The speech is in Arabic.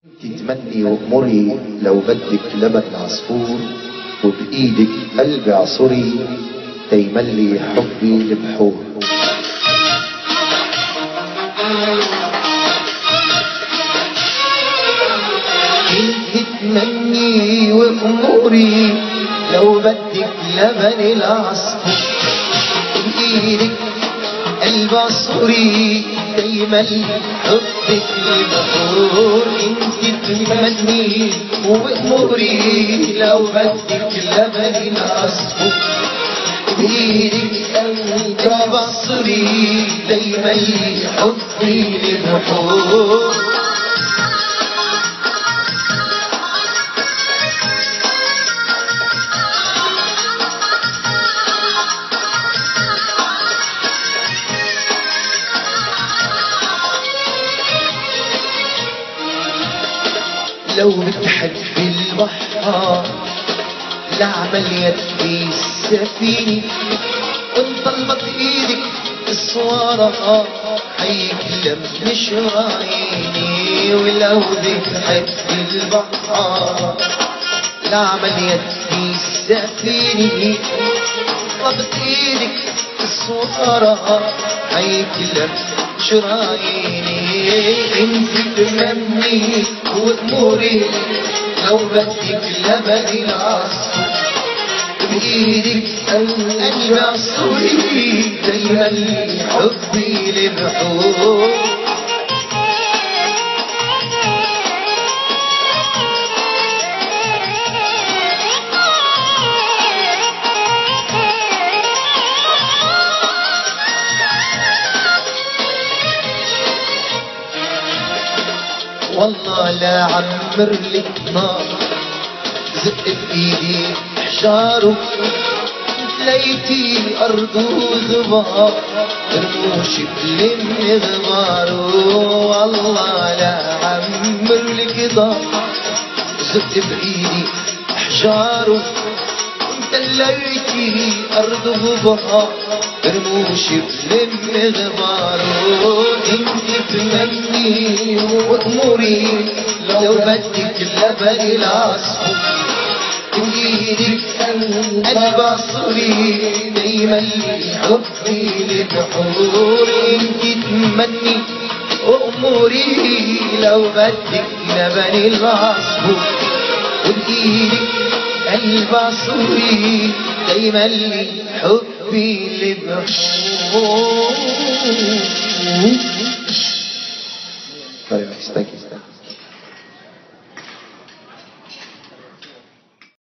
تتمني وامري لو بدك لبن عصفور، وبايدك قلبي عصري تيملي حبي البحور. انت تمني وامري لو بدك لبن العصفور، بايدك قلبي عصري تيملي حبك البحور. انت تمني وامري لو بدك لبن العصفور، بايدك قلبي عصري تيملي حبي البحور. لو بتحب البحر لعمل يدي السفينة، وانطلبت ايدك الصوارة حيكلم نشر عيني. ولو بتحب البحر لعمل يدي السفينة، طلبت ايدك الصوارة حيكلم شراييني. انت تمني واموري لو بدك لبن العصفور، بايدك قلبي عصري تيملي حبي البحور. والله لا عمر لك نار زق بايدي حجاره، تلاقيتي ارض وغبار رموش بلم غباره. والله لا عمر لك نار زق بايدي حجاره، تلاقيتي ارض وغبار رموش بلم غباره. انت تمني واموري لو بدك لبن العصفور، بايدك قلبي عصري تيملي حبي البحور. انت تمني واموري لو بدك لبن العصفور، بايدك قلبي عصري تيملي حبي البحور.